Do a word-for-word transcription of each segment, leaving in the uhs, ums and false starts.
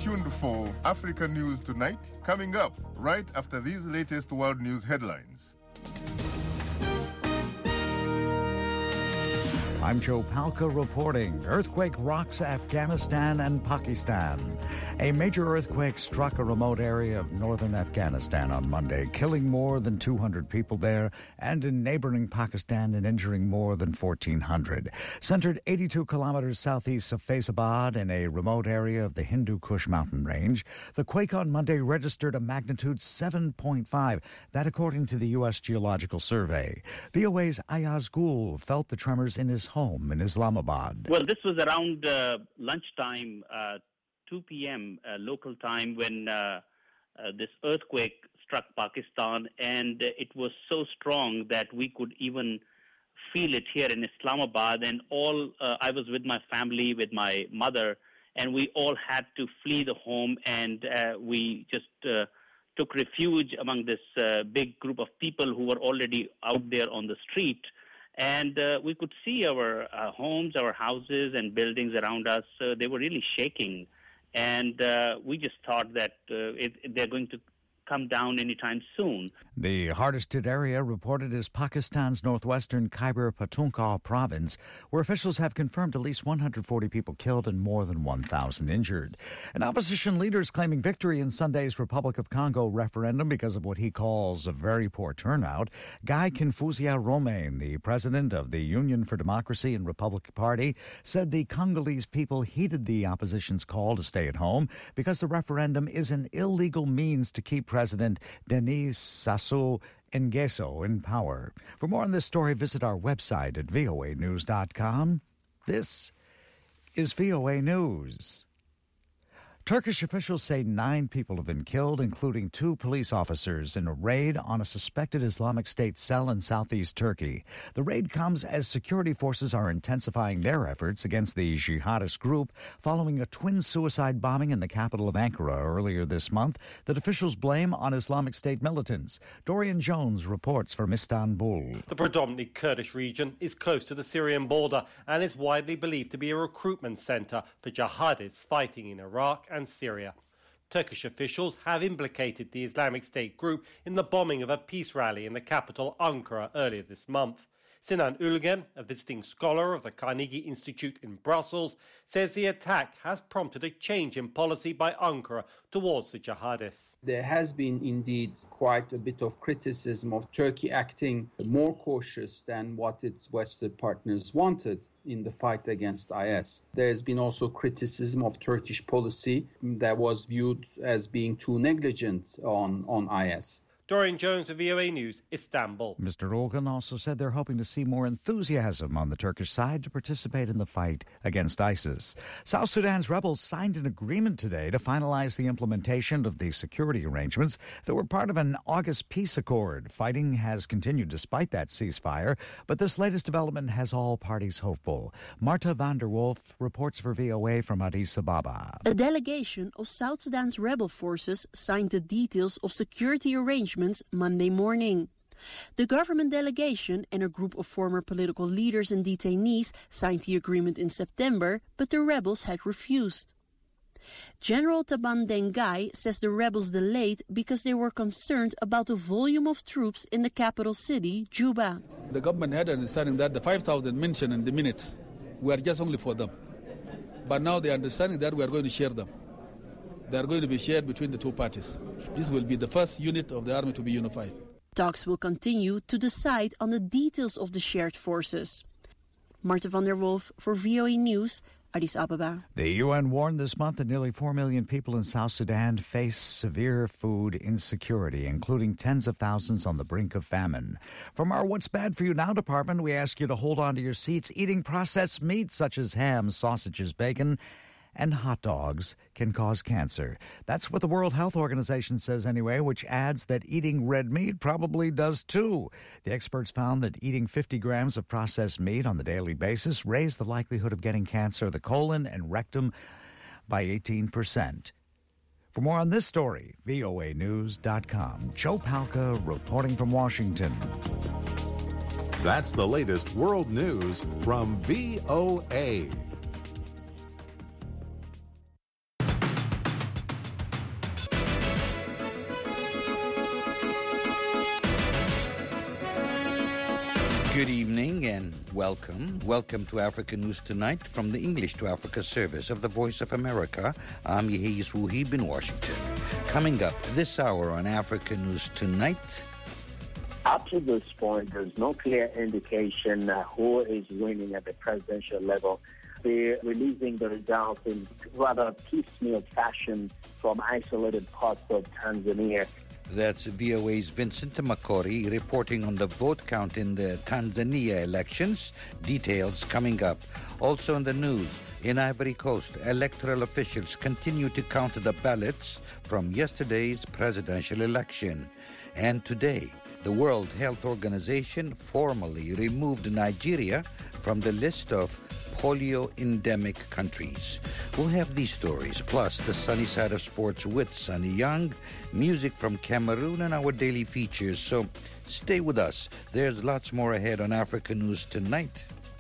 tuned for Africa News Tonight, coming up right after these latest world news headlines. I'm Joe Palca reporting. Earthquake rocks Afghanistan and Pakistan. A major earthquake struck a remote area of northern Afghanistan on Monday, killing more than two hundred people there, and in neighboring Pakistan and injuring more than fourteen hundred. Centered eighty-two kilometers southeast of Faizabad in a remote area of the Hindu Kush mountain range, the quake on Monday registered a magnitude seven point five, that according to the U S Geological Survey. V O A's Ayaz Gul felt the tremors in his home in Islamabad. Well, this was around uh, lunchtime, uh, two p.m. Uh, local time, when uh, uh, this earthquake struck Pakistan, and uh, it was so strong that we could even feel it here in Islamabad. And all, uh, I was with my family, with my mother, and we all had to flee the home, and uh, we just uh, took refuge among this uh, big group of people who were already out there on the street. And uh, we could see our uh, homes, our houses and buildings around us. Uh, they were really shaking. And uh, we just thought that uh, it, they're going to come down anytime soon. The hardest hit area reported is Pakistan's northwestern Khyber Pakhtunkhwa province, where officials have confirmed at least one hundred forty people killed and more than one thousand injured. And opposition leaders claiming victory in Sunday's Republic of Congo referendum because of what he calls a very poor turnout. Guy Kinfuzia Romain, the president of the Union for Democracy and Republic Party, said the Congolese people heeded the opposition's call to stay at home because the referendum is an illegal means to keep President Denis Sassou Nguesso in power. For more on this story, visit our website at V O A news dot com. This is V O A News. Turkish officials say nine people have been killed, including two police officers, in a raid on a suspected Islamic State cell in southeast Turkey. The raid comes as security forces are intensifying their efforts against the jihadist group following a twin suicide bombing in the capital of Ankara earlier this month that officials blame on Islamic State militants. Dorian Jones reports from Istanbul. The predominantly Kurdish region is close to the Syrian border and is widely believed to be a recruitment center for jihadists fighting in Iraq and Syria. Turkish officials have implicated the Islamic State group in the bombing of a peace rally in the capital Ankara earlier this month. Sinan Ulgen, a visiting scholar of the Carnegie Institute in Brussels, says the attack has prompted a change in policy by Ankara towards the jihadists. There has been indeed quite a bit of criticism of Turkey acting more cautious than what its Western partners wanted in the fight against I S. There has been also criticism of Turkish policy that was viewed as being too negligent on, on I S. Dorian Jones of V O A News, Istanbul. Mister Olgan also said they're hoping to see more enthusiasm on the Turkish side to participate in the fight against ISIS. South Sudan's rebels signed an agreement today to finalize the implementation of the security arrangements that were part of an August peace accord. Fighting has continued despite that ceasefire, but this latest development has all parties hopeful. Marta van der Wolf reports for V O A from Addis Ababa. A delegation of South Sudan's rebel forces signed the details of security arrangements Monday morning. The government delegation and a group of former political leaders and detainees signed the agreement in September, but the rebels had refused. General Taban Dengai says the rebels delayed because they were concerned about the volume of troops in the capital city, Juba. The government had an understanding that the five thousand mentioned in the minutes were just only for them. But now they are understanding that we are going to share them. They are going to be shared between the two parties. This will be the first unit of the army to be unified. Talks will continue to decide on the details of the shared forces. Marta van der Wolf for V O A News, Addis Ababa. The U N warned this month that nearly four million people in South Sudan face severe food insecurity, including tens of thousands on the brink of famine. From our What's Bad for You Now department, we ask you to hold on to your seats. Eating processed meats such as ham, sausages, bacon, and hot dogs can cause cancer. That's what the World Health Organization says anyway, which adds that eating red meat probably does too. The experts found that eating fifty grams of processed meat on the daily basis raised the likelihood of getting cancer of the colon and rectum by eighteen percent. For more on this story, V O A news dot com. Joe Palca reporting from Washington. That's the latest world news from V O A. Good evening and welcome. Welcome to Africa News Tonight from the English to Africa service of the Voice of America. I'm Yehis Wuhib in Washington. Coming up this hour on Africa News Tonight. Up to this point, there's no clear indication uh, who is winning at the presidential level. They're releasing the results in rather piecemeal fashion from isolated parts of Tanzania. That's V O A's Vincent Makori reporting on the vote count in the Tanzania elections. Details coming up. Also in the news, in Ivory Coast, electoral officials continue to count the ballots from yesterday's presidential election. And today, the World Health Organization formally removed Nigeria from the list of polio-endemic countries. We'll have these stories, plus the sunny side of sports with Sunny Young, music from Cameroon, and our daily features. So stay with us. There's lots more ahead on Africa News Tonight.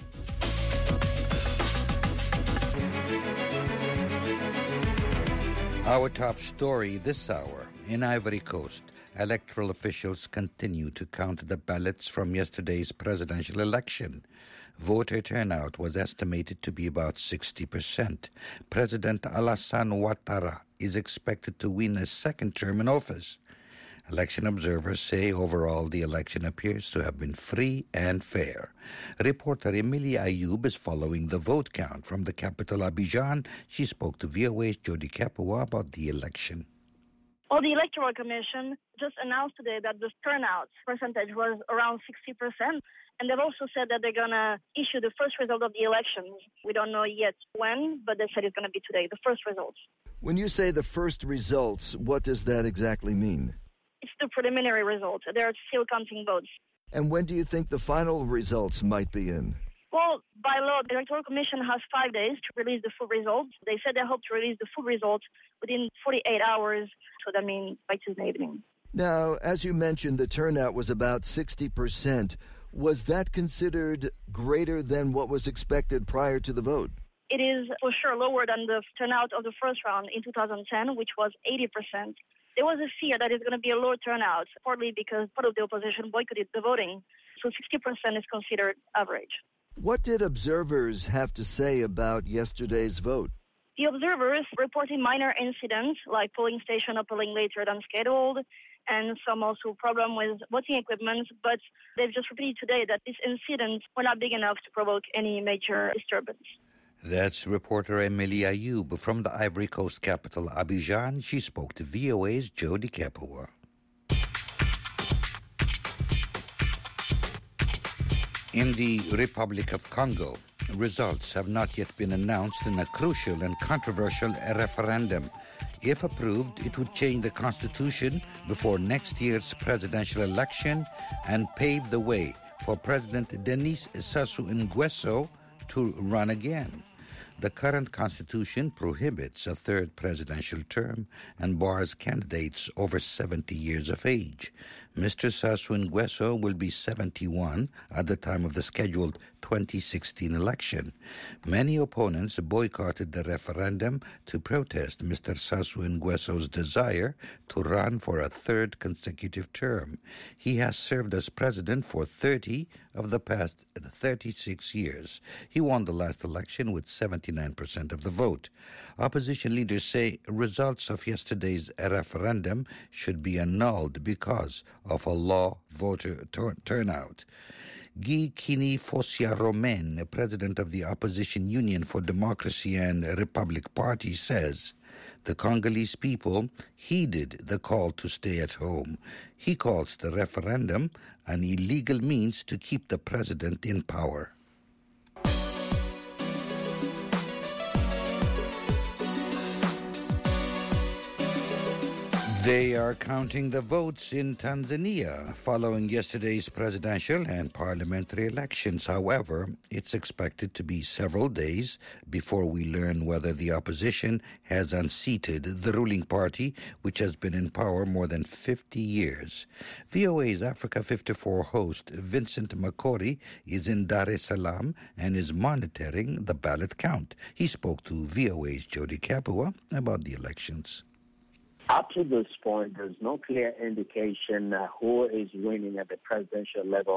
Our top story this hour, in Ivory Coast, electoral officials continue to count the ballots from yesterday's presidential election. Voter turnout was estimated to be about sixty percent. President Alassane Ouattara is expected to win a second term in office. Election observers say overall the election appears to have been free and fair. Reporter Emilia Ayoub is following the vote count from the capital Abidjan. She spoke to V O A's Jody Kapoor about the election. Well, the Electoral Commission just announced today that the turnout percentage was around sixty percent. And they've also said that they're going to issue the first result of the elections. We don't know yet when, but they said it's going to be today, the first results. When you say the first results, what does that exactly mean? It's the preliminary results. They're still counting votes. And when do you think the final results might be in? Well, by law, the Electoral Commission has five days to release the full results. They said they hope to release the full results within forty-eight hours, so that means by Tuesday evening. Now, as you mentioned, the turnout was about sixty percent. Was that considered greater than what was expected prior to the vote? It is for sure lower than the turnout of the first round in two thousand ten, which was eighty percent. There was a fear that it's going to be a lower turnout, partly because part of the opposition boycotted the voting. So sixty percent is considered average. What did observers have to say about yesterday's vote? The observers reported minor incidents, like polling station opening later than scheduled, and some also problem with voting equipment, but they've just repeated today that these incidents were not big enough to provoke any major disturbance. That's reporter Emilia Ayoub from the Ivory Coast capital, Abidjan. She spoke to V O A's Jody Kapoor. In the Republic of Congo, results have not yet been announced in a crucial and controversial referendum. If approved, it would change the constitution before next year's presidential election and pave the way for President Denis Sassou Nguesso to run again. The current constitution prohibits a third presidential term and bars candidates over seventy years of age. Mister Sassou Nguesso will be seventy-one at the time of the scheduled twenty sixteen election. Many opponents boycotted the referendum to protest Mister Sassou Nguesso's desire to run for a third consecutive term. He has served as president for thirty of the past thirty-six years. He won the last election with seventy-nine percent of the vote. Opposition leaders say results of yesterday's referendum should be annulled because of a low voter tur- turnout. Guy Kini Fosia-Romain, president of the Opposition Union for Democracy and Republic Party, says the Congolese people heeded the call to stay at home. He calls the referendum an illegal means to keep the president in power. They are counting the votes in Tanzania following yesterday's presidential and parliamentary elections. However, it's expected to be several days before we learn whether the opposition has unseated the ruling party, which has been in power more than fifty years. V O A's Africa fifty-four host Vincent Makori is in Dar es Salaam and is monitoring the ballot count. He spoke to V O A's Jody Kapoor about the elections. Up to this point, there's no clear indication uh, who is winning at the presidential level.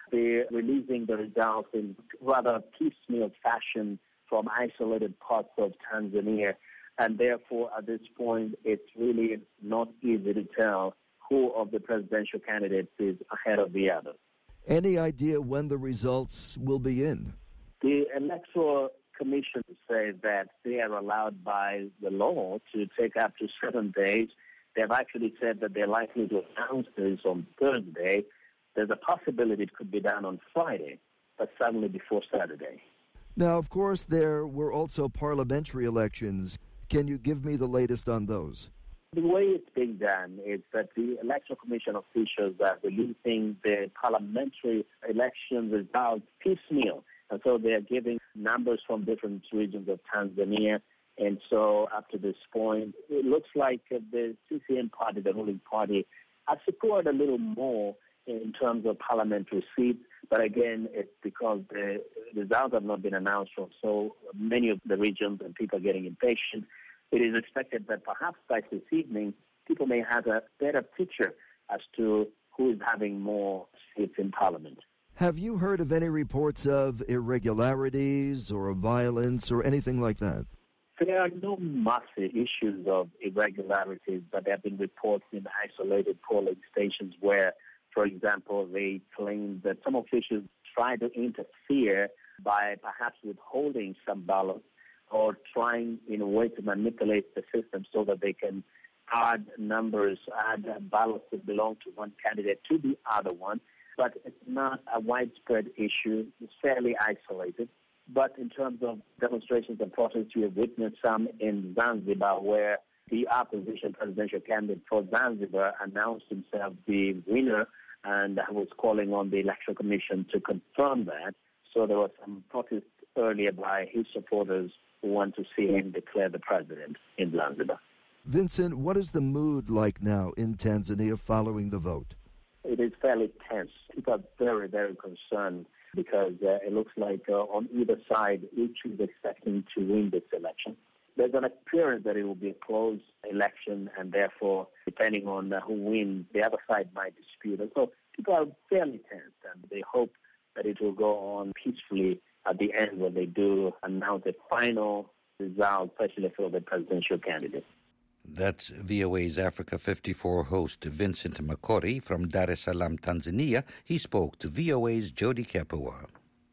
They're releasing the results in rather piecemeal fashion from isolated parts of Tanzania. And therefore, at this point, it's really not easy to tell who of the presidential candidates is ahead of the other. Any idea when the results will be in? The Electoral Commission says that they are allowed by the law to take up to seven days. They've actually said that they're likely to announce this on Thursday. There's a possibility it could be done on Friday, but certainly before Saturday. Now, of course, there were also parliamentary elections. Can you give me the latest on those? The way it's being done is that the Electoral Commission officials are releasing the parliamentary election results piecemeal. And so they're giving numbers from different regions of Tanzania. And so up to this point, it looks like the C C M party, the ruling party, has secured a little more in terms of parliamentary seats. But again, it's because the results have not been announced from so many of the regions and people are getting impatient. It is expected that perhaps by this evening, people may have a better picture as to who is having more seats in Parliament. Have you heard of any reports of irregularities or violence or anything like that? There are no massive issues of irregularities, but there have been reports in isolated polling stations where, for example, they claim that some officials try to interfere by perhaps withholding some ballots or trying in a way to manipulate the system so that they can add numbers, add ballots that belong to one candidate to the other one. But it's not a widespread issue. It's fairly isolated. But in terms of demonstrations and protests, we have witnessed some in Zanzibar where the opposition presidential candidate for Zanzibar announced himself the winner and was calling on the Electoral Commission to confirm that. So there was some protest earlier by his supporters who want to see him declare the president in Zanzibar. Vincent, what is the mood like now in Tanzania following the vote? It is fairly tense. People are very, very concerned because uh, it looks like uh, on either side, each is expecting to win this election. There's an appearance that it will be a close election, and therefore, depending on uh, who wins, the other side might dispute it. So people are fairly tense, and they hope that it will go on peacefully at the end when they do announce the final result, especially for the presidential candidate. That's V O A's Africa fifty-four host Vincent Makori from Dar es Salaam, Tanzania. He spoke to V O A's Jody Kapua.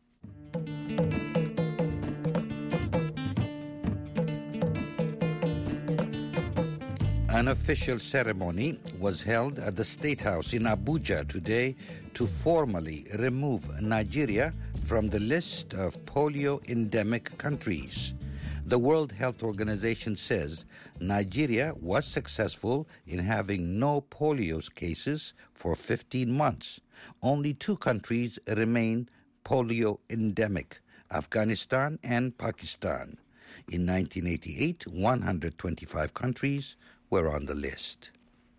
An official ceremony was held at the State House in Abuja today to formally remove Nigeria from the list of polio-endemic countries. The World Health Organization says Nigeria was successful in having no polio cases for fifteen months. Only two countries remain polio-endemic, Afghanistan and Pakistan. In nineteen eighty-eight, one hundred twenty-five countries were on the list.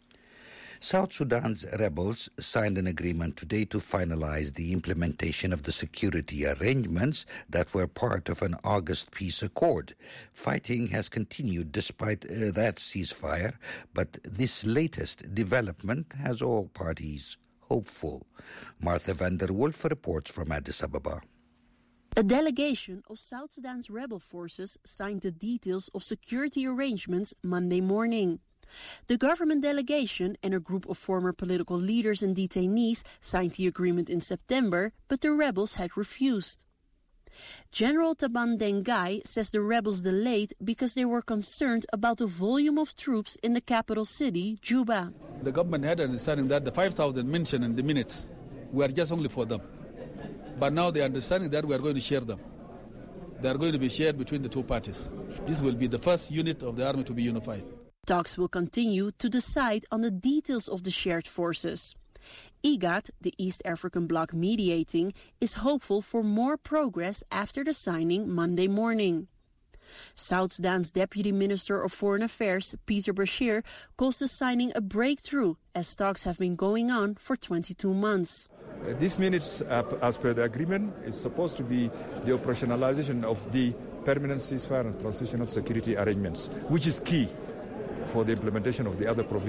South Sudan's rebels signed an agreement today to finalize the implementation of the security arrangements that were part of an August peace accord. Fighting has continued despite uh, that ceasefire, but this latest development has all parties hopeful. Martha van der Wolf reports from Addis Ababa. A delegation of South Sudan's rebel forces signed the details of security arrangements Monday morning. The government delegation and a group of former political leaders and detainees signed the agreement in September, but the rebels had refused. General Taban Dengai says the rebels delayed because they were concerned about the volume of troops in the capital city, Juba. The government had an understanding that the five thousand mentioned in the minutes were just only for them. But now they are understanding that we are going to share them. They are going to be shared between the two parties. This will be the first unit of the army to be unified. Talks will continue to decide on the details of the shared forces. IGAD, the East African bloc mediating, is hopeful for more progress after the signing Monday morning. South Sudan's Deputy Minister of Foreign Affairs, Peter Bashir, calls the signing a breakthrough as talks have been going on for twenty-two months. Uh, this minutes, uh, as per the agreement, is supposed to be the operationalization of the permanent ceasefire and transitional security arrangements, which is key for the implementation of the other provisions.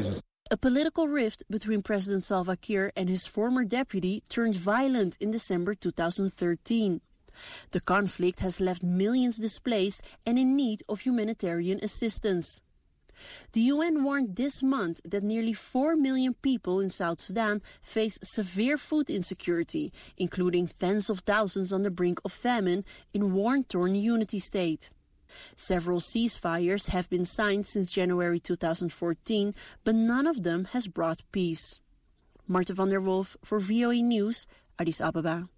A political rift between President Salva Kiir and his former deputy turned violent in December two thousand thirteen. The conflict has left millions displaced and in need of humanitarian assistance. The U N warned this month that nearly four million people in South Sudan face severe food insecurity, including tens of thousands on the brink of famine in war-torn Unity State. Several ceasefires have been signed since January two thousand fourteen, but none of them has brought peace. Marta van der Wolf for V O A News, Addis Ababa.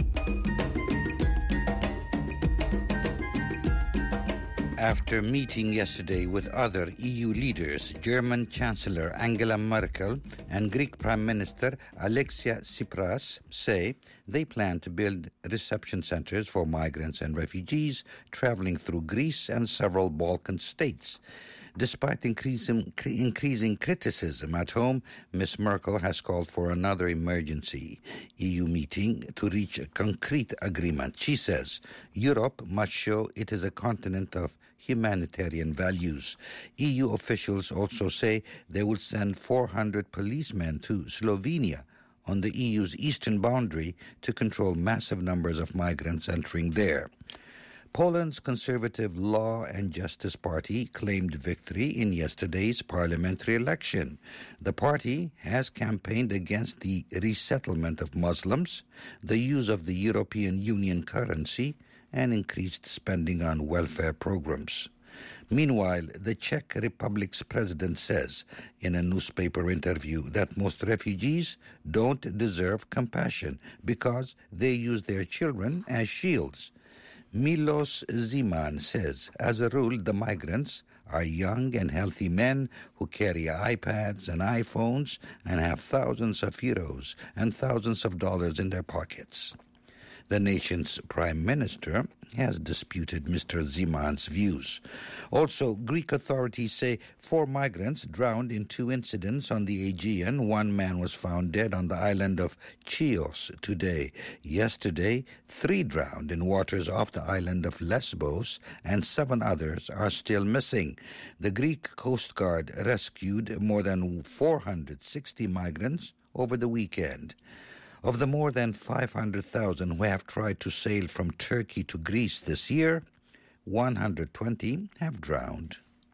After meeting yesterday with other E U leaders, German Chancellor Angela Merkel and Greek Prime Minister Alexia Tsipras say they plan to build reception centers for migrants and refugees traveling through Greece and several Balkan states. Despite increasing, increasing criticism at home, Miz Merkel has called for another emergency E U meeting to reach a concrete agreement. She says Europe must show it is a continent of humanitarian values. E U officials also say they will send four hundred policemen to Slovenia on the E U's eastern boundary to control massive numbers of migrants entering there. Poland's Conservative Law and Justice Party claimed victory in yesterday's parliamentary election. The party has campaigned against the resettlement of Muslims, the use of the European Union currency, and increased spending on welfare programs. Meanwhile, the Czech Republic's president says in a newspaper interview that most refugees don't deserve compassion because they use their children as shields. Milos Zeman says, as a rule, the migrants are young and healthy men who carry iPads and iPhones and have thousands of euros and thousands of dollars in their pockets. The nation's prime minister has disputed Mister Zeman's views. Also, Greek authorities say four migrants drowned in two incidents on the Aegean. One man was found dead on the island of Chios today. Yesterday, three drowned in waters off the island of Lesbos, and seven others are still missing. The Greek Coast Guard rescued more than four hundred sixty migrants over the weekend. Of the more than five hundred thousand who have tried to sail from Turkey to Greece this year, one hundred twenty have drowned.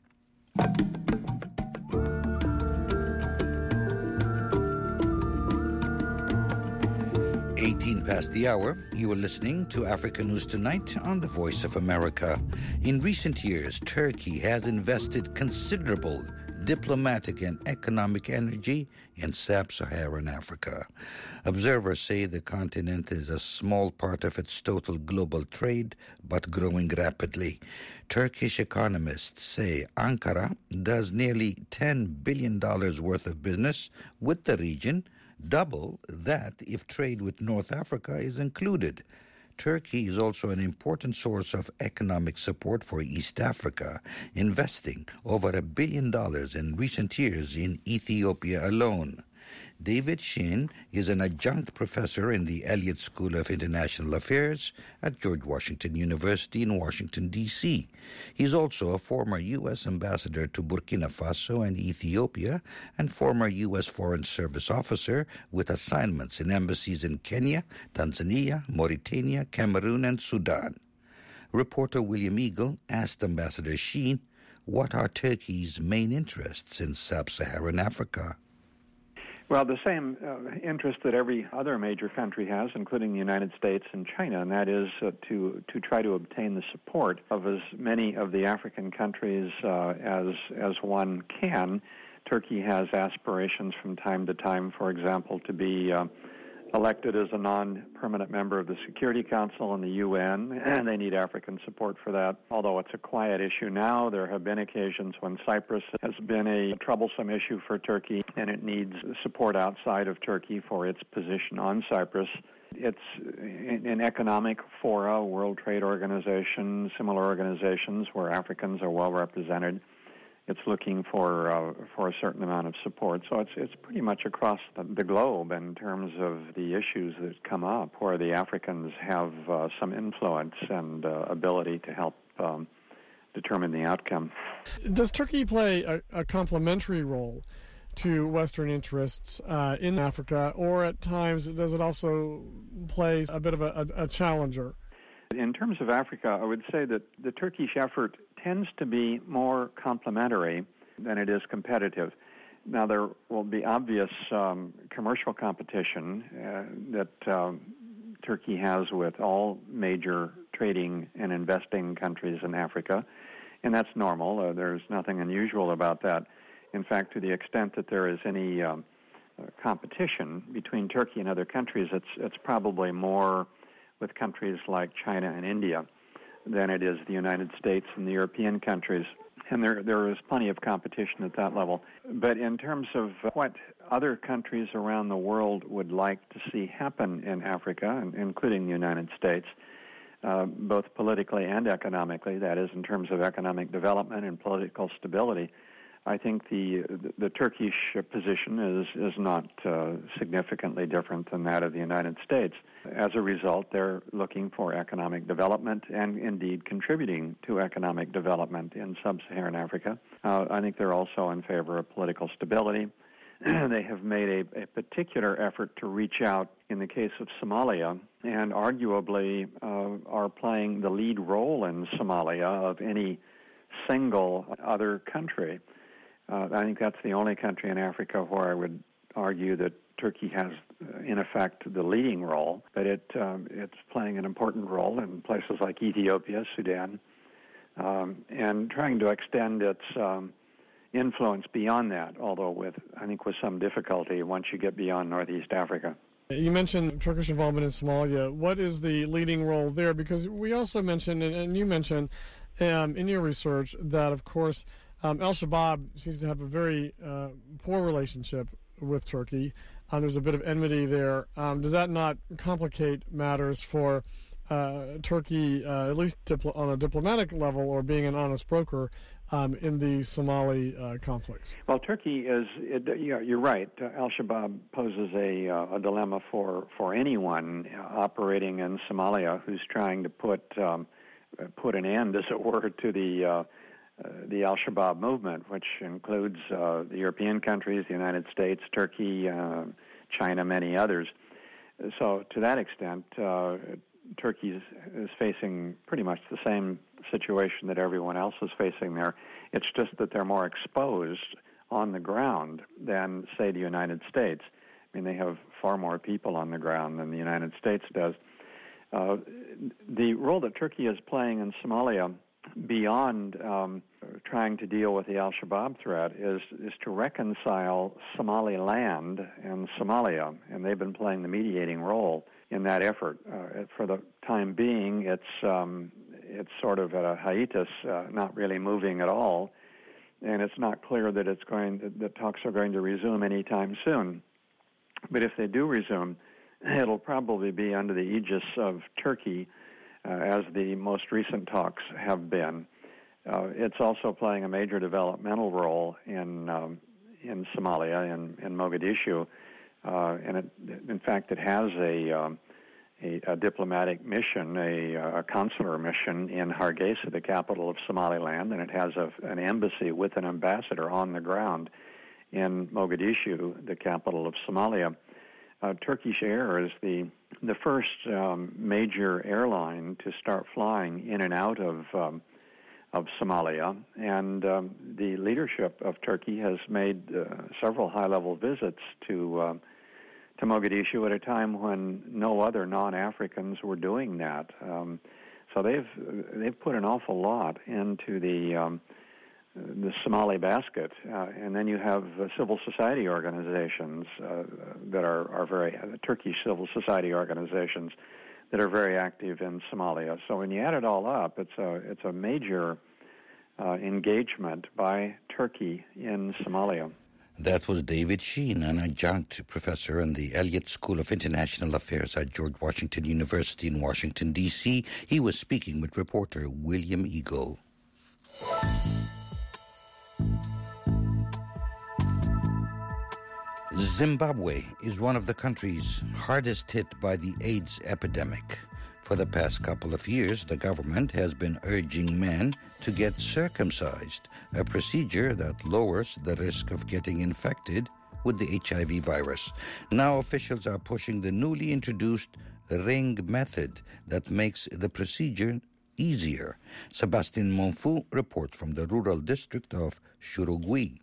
eighteen past the hour, you are listening to Africa News Tonight on the Voice of America. In recent years, Turkey has invested considerable diplomatic and economic energy in sub-Saharan Africa. Observers say the continent is a small part of its total global trade, but growing rapidly. Turkish economists say Ankara does nearly ten billion dollars worth of business with the region, double that if trade with North Africa is included. Turkey is also an important source of economic support for East Africa, investing over a billion dollars in recent years in Ethiopia alone. David Shinn is an adjunct professor in the Elliott School of International Affairs at George Washington University in Washington, D C He's also a former U S ambassador to Burkina Faso and Ethiopia and former U S Foreign Service officer with assignments in embassies in Kenya, Tanzania, Mauritania, Cameroon, and Sudan. Reporter William Eagle asked Ambassador Shinn what are Turkey's main interests in sub-Saharan Africa. Well, the same uh, interest that every other major country has, including the United States and China, and that is uh, to to try to obtain the support of as many of the African countries uh, as as one can. Turkey has aspirations from time to time, for example, to be uh, elected as a non-permanent member of the Security Council and the U N, and they need African support for that. Although it's a quiet issue now, there have been occasions when Cyprus has been a troublesome issue for Turkey, and it needs support outside of Turkey for its position on Cyprus. It's in economic fora, World Trade Organization, similar organizations where Africans are well represented. It's looking for uh, for a certain amount of support. So it's it's pretty much across the, the globe in terms of the issues that come up where the Africans have uh, some influence and uh, ability to help um, determine the outcome. Does Turkey play a, a complementary role to Western interests uh, in Africa, or at times does it also play a bit of a, a, a challenger? In terms of Africa, I would say that the Turkish effort tends to be more complementary than it is competitive. Now, there will be obvious um, commercial competition uh, that um, Turkey has with all major trading and investing countries in Africa, and that's normal. Uh, there's nothing unusual about that. In fact, to the extent that there is any um, uh, competition between Turkey and other countries, it's it's probably more with countries like China and India than it is the United States and the European countries. And there there is plenty of competition at that level. But in terms of what other countries around the world would like to see happen in Africa, including the United States, uh, both politically and economically, that is, in terms of economic development and political stability, I think the the, the Turkish position is, is not uh, significantly different than that of the United States. As a result, they're looking for economic development and indeed contributing to economic development in sub-Saharan Africa. Uh, I think they're also in favor of political stability. They have made a, a particular effort to reach out in the case of Somalia, and arguably uh, are playing the lead role in Somalia of any single other country. Uh, I think that's the only country in Africa where I would argue that Turkey has, uh, in effect, the leading role, but it um, it's playing an important role in places like Ethiopia, Sudan, um, and trying to extend its um, influence beyond that, although with, I think, with some difficulty once you get beyond Northeast Africa. You mentioned Turkish involvement in Somalia. What is the leading role there? Because we also mentioned, and, and you mentioned um, in your research, that, of course, um, Al-Shabaab seems to have a very uh, poor relationship with Turkey. Um, there's a bit of enmity there. Um, does that not complicate matters for uh, Turkey, uh, at least dipl- on a diplomatic level, or being an honest broker um, in the Somali uh, conflicts? Well, Turkey is, it, you know, you're right. Uh, Al-Shabaab poses a, uh, a dilemma for, for anyone uh, operating in Somalia who's trying to put um, put an end, as it were, to the uh, Uh, the Al-Shabaab movement, which includes uh, the European countries, the United States, Turkey, uh, China, many others. So to that extent, uh, Turkey is, is facing pretty much the same situation that everyone else is facing there. It's just that they're more exposed on the ground than, say, the United States. I mean, they have far more people on the ground than the United States does. Uh, the role that Turkey is playing in Somalia, beyond um, trying to deal with the Al-Shabaab threat, is is to reconcile Somaliland and Somalia, and they've been playing the mediating role in that effort. Uh, for the time being, it's um, it's sort of at a hiatus, uh, not really moving at all, and it's not clear that it's going that the talks are going to resume anytime soon. But if they do resume, it'll probably be under the aegis of Turkey, Uh, as the most recent talks have been. Uh, it's also playing a major developmental role in um, in Somalia, in, in Mogadishu, uh, and it, in fact, it has a, um, a, a diplomatic mission, a, a consular mission in Hargeisa, the capital of Somaliland, and it has a, an embassy with an ambassador on the ground in Mogadishu, the capital of Somalia. Uh, Turkish Air is the the first um, major airline to start flying in and out of um, of Somalia, and um, the leadership of Turkey has made uh, several high-level visits to uh, to Mogadishu at a time when no other non-Africans were doing that. Um, so they've they've put an awful lot into the um, the Somali basket, uh, and then you have uh, civil society organizations uh, that are, are very, uh, Turkish civil society organizations that are very active in Somalia. So when you add it all up, it's a, it's a major uh, engagement by Turkey in Somalia. That was David Sheen, an adjunct professor in the Elliott School of International Affairs at George Washington University in Washington, D C He was speaking with reporter William Eagle. Zimbabwe is one of the countries hardest hit by the AIDS epidemic. For the past couple of years, the government has been urging men to get circumcised, a procedure that lowers the risk of getting infected with the H I V virus. Now officials are pushing the newly introduced ring method that makes the procedure easier. Sebastian Monfu reports from the rural district of Shurugwi.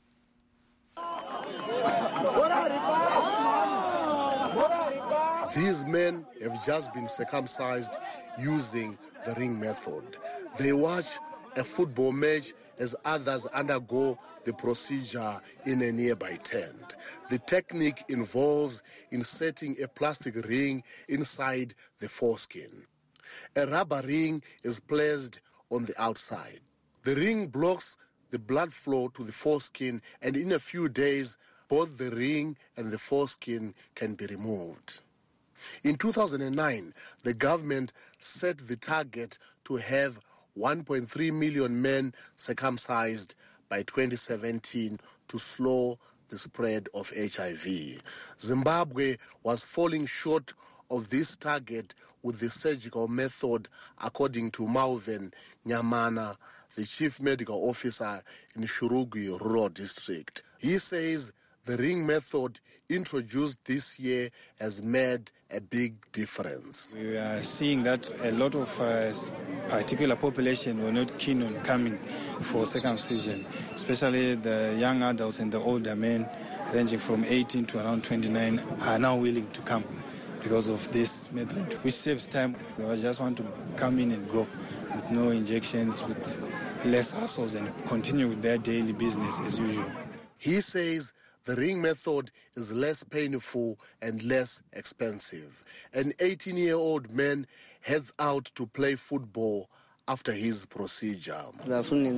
These men have just been circumcised using the ring method. They watch a football match as others undergo the procedure in a nearby tent. The technique involves inserting a plastic ring inside the foreskin. A rubber ring is placed on the outside. The ring blocks the blood flow to the foreskin, and in a few days, both the ring and the foreskin can be removed. In two thousand nine, the government set the target to have one point three million men circumcised by twenty seventeen to slow the spread of H I V. Zimbabwe was falling short of this target with the surgical method, according to Malvin Nyamana, the chief medical officer in Shurugwi Rural District. He says the ring method introduced this year has made a big difference. We are seeing that a lot of uh, particular population were not keen on coming for circumcision, especially the young adults and the older men ranging from eighteen to around twenty-nine are now willing to come because of this method, which saves time. They just want to come in and go with no injections, with less hassles, and continue with their daily business as usual. He says the ring method is less painful and less expensive. An eighteen-year-old man heads out to play football after his procedure. He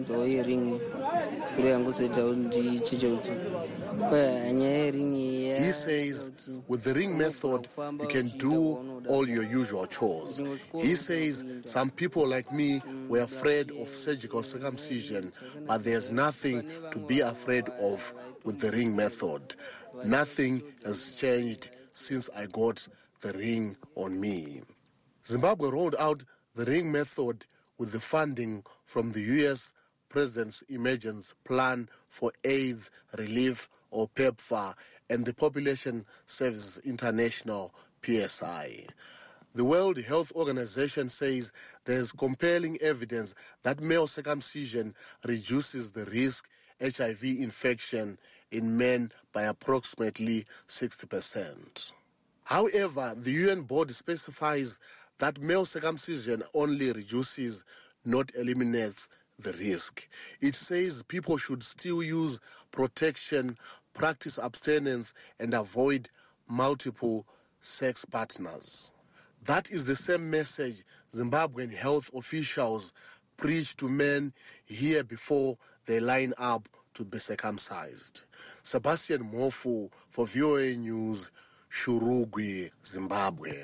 says with the ring method, you can do all your usual chores. He says some people like me were afraid of surgical circumcision, but there's nothing to be afraid of with the ring method. Nothing has changed since I got the ring on me. Zimbabwe rolled out the ring method with the funding from the U S President's Emergency Plan for AIDS Relief, or PEPFAR, and the Population Services International, P S I. The World Health Organization says there's compelling evidence that male circumcision reduces the risk H I V infection in men by approximately sixty percent. However, the U N board specifies that male circumcision only reduces, not eliminates, the risk. It says people should still use protection, practice abstinence, and avoid multiple sex partners. That is the same message Zimbabwean health officials preach to men here before they line up to be circumcised. Sebastian Mofu for V O A News, Shurugwi, Zimbabwe.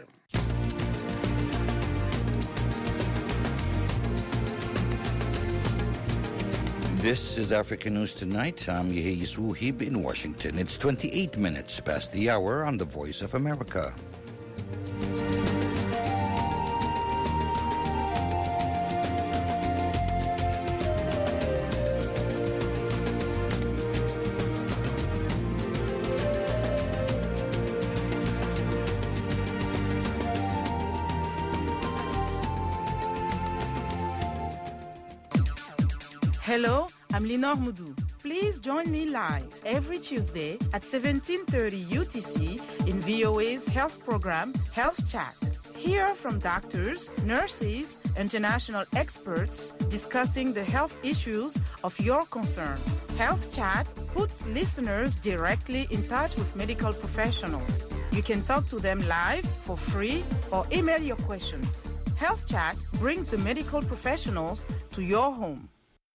This is Africa News Tonight. I'm Yehis Wuhib in Washington. It's twenty-eight minutes past the hour on the Voice of America. Hello, I'm Lenore Moudou. Please join me live every Tuesday at seventeen thirty U T C in V O A's health program, Health Chat. Hear from doctors, nurses, international experts discussing the health issues of your concern. Health Chat puts listeners directly in touch with medical professionals. You can talk to them live for free or email your questions. Health Chat brings the medical professionals to your home.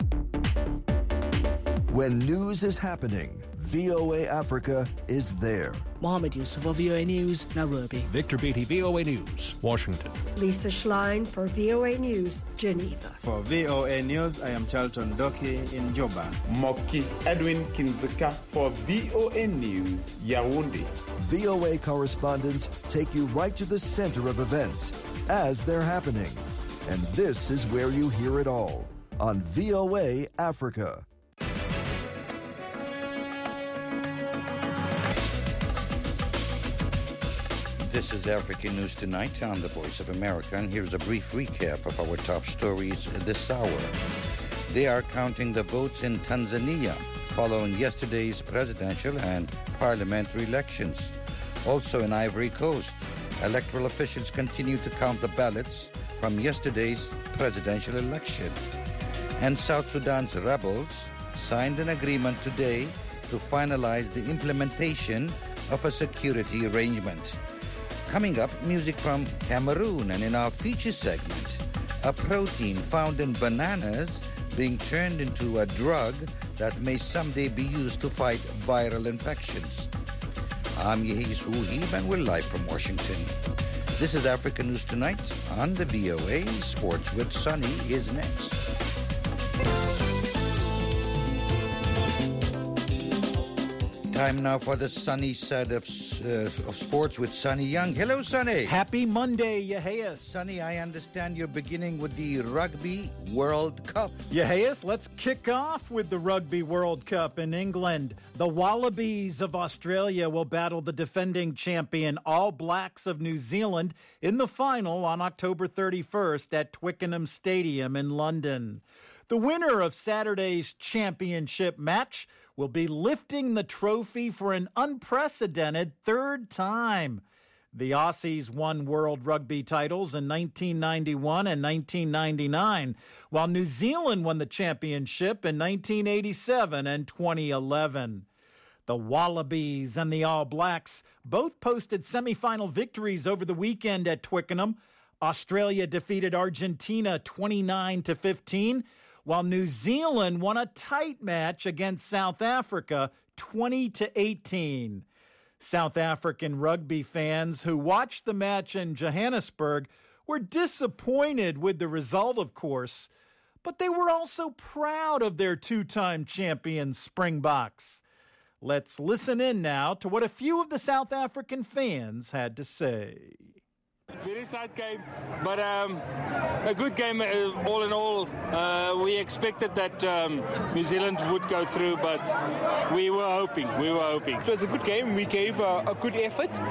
When news is happening, V O A Africa is there. Mohammed Yusuf for V O A News, Nairobi. Victor Beatty, V O A News, Washington. Lisa Schlein for V O A News, Geneva. For V O A News, I am Charlton Doki in Juba. Moki Edwin Kinzika for V O A News, Yaoundé. V O A correspondents take you right to the center of events as they're happening. And this is where you hear it all on V O A Africa. This is African News Tonight on the Voice of America, and here's a brief recap of our top stories this hour. They are counting the votes in Tanzania following yesterday's presidential and parliamentary elections. Also in Ivory Coast, electoral officials continue to count the ballots from yesterday's presidential election. And South Sudan's rebels signed an agreement today to finalize the implementation of a security arrangement. Coming up, music from Cameroon, and in our feature segment, a protein found in bananas being turned into a drug that may someday be used to fight viral infections. I'm Yehis Wuhib, and we're live from Washington. This is Africa News Tonight on the V O A. Sports with Sunny is next. Time now for the sunny side of, uh, of sports with Sunny Young. Hello, Sunny. Happy Monday, Yehias. Sunny, I understand you're beginning with the Rugby World Cup. Yehias, let's kick off with the Rugby World Cup in England. The Wallabies of Australia will battle the defending champion All Blacks of New Zealand in the final on October thirty-first at Twickenham Stadium in London. The winner of Saturday's championship match will be lifting the trophy for an unprecedented third time. The Aussies won World Rugby titles in nineteen ninety-one and nineteen ninety-nine, while New Zealand won the championship in nineteen eighty-seven and twenty eleven. The Wallabies and the All Blacks both posted semifinal victories over the weekend at Twickenham. Australia defeated Argentina twenty-nine to fifteen, while New Zealand won a tight match against South Africa twenty to eighteen. South African rugby fans who watched the match in Johannesburg were disappointed with the result, of course, but they were also proud of their two-time champion Springboks. Let's listen in now to what a few of the South African fans had to say. Very tight game, but um, a good game uh, all in all. Uh, we expected that um, New Zealand would go through, but we were hoping, we were hoping. It was a good game. We gave a, a good effort.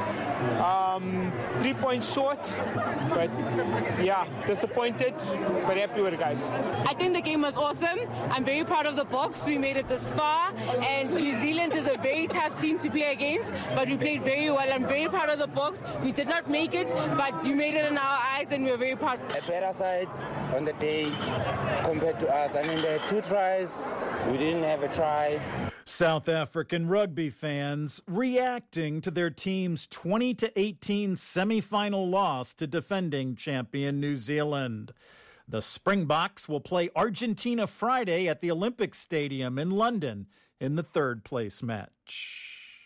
Um, three points short, but yeah, disappointed, but happy with it, guys. I think the game was awesome. I'm very proud of the Boks. We made it this far, and New Zealand is a very tough team to play against, but we played very well. I'm very proud of the Boks. We did not make it, but you made it in our eyes, and we're very proud. A better side on the day compared to us. I mean, they had two tries. We didn't have a try. South African rugby fans reacting to their team's twenty to eighteen semifinal loss to defending champion New Zealand. The Springboks will play Argentina Friday at the Olympic Stadium in London in the third place match.